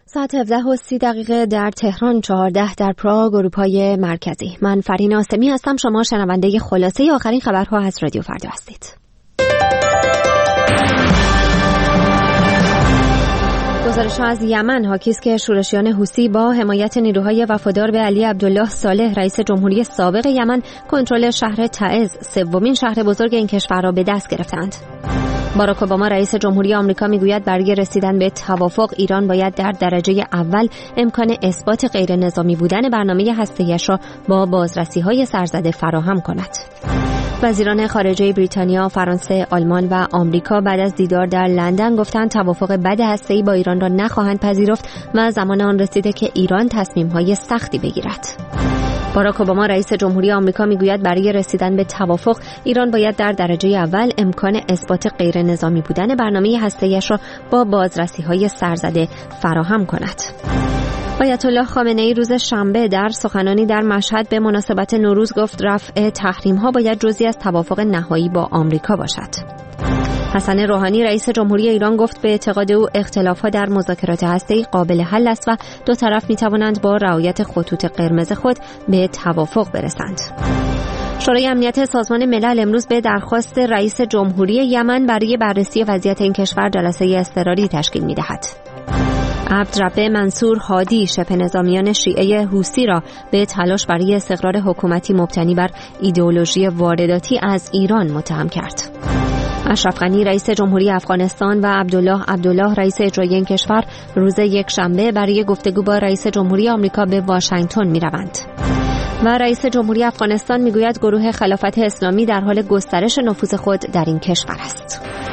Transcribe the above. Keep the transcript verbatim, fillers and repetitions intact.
ساعت هفده و سی دقیقه در تهران، چهارده در پراگ، اروپای مرکزی. من فرین آسمی هستم. شما شنونده خلاصه آخرین خبرها از رادیو فردا هستید. گزارش از یمن حاکی است که شورشیان حوثی با حمایت نیروهای وفادار به علی عبدالله صالح رئیس جمهوری سابق یمن کنترل شهر تعز، سومین شهر بزرگ این کشور را به دست گرفتند. باراک اوباما رئیس جمهوری آمریکا میگوید برای رسیدن به توافق ایران باید در درجه اول امکان اثبات غیر نظامی بودن برنامه هسته‌ایش را با بازرسی‌های سرزده فراهم کند. وزیران خارجه بریتانیا، فرانسه، آلمان و آمریکا بعد از دیدار در لندن گفتند توافق بد هسته‌ای با ایران را نخواهند پذیرفت و زمان آن رسیده که ایران تصمیم‌های سختی بگیرد. باراک اوباما رئیس جمهوری آمریکا میگوید برای رسیدن به توافق ایران باید در درجه اول امکان اثبات غیر نظامی بودن برنامه هسته‌ایش را با بازرسی‌های سرزده فراهم کند. آیت الله خامنه‌ای روز شنبه در سخنانی در مشهد به مناسبت نوروز گفت رفع تحریم‌ها باید جزئی از توافق نهایی با آمریکا باشد. حسن روحانی رئیس جمهوری ایران گفت به اعتقاد او اختلاف‌ها در مذاکرات هسته‌ای قابل حل است و دو طرف می‌توانند با رعایت خطوط قرمز خود به توافق برسند. شورای امنیت سازمان ملل امروز به درخواست رئیس جمهوری یمن برای بررسی وضعیت این کشور جلسه اضطراری تشکیل می‌دهد. عبدربه منصور هادی شبه نظامیان شیعه حوثی را به تلاش برای استقرار حکومتی مبتنی بر ایدئولوژی وارداتی از ایران متهم کرد. اشرف غنی رئیس جمهوری افغانستان و عبدالله عبدالله رئیس اجرایی این کشور روز یک شنبه برای گفتگو با رئیس جمهوری آمریکا به واشنگتن می‌روند. و رئیس جمهوری افغانستان میگوید گروه خلافت اسلامی در حال گسترش نفوذ خود در این کشور است.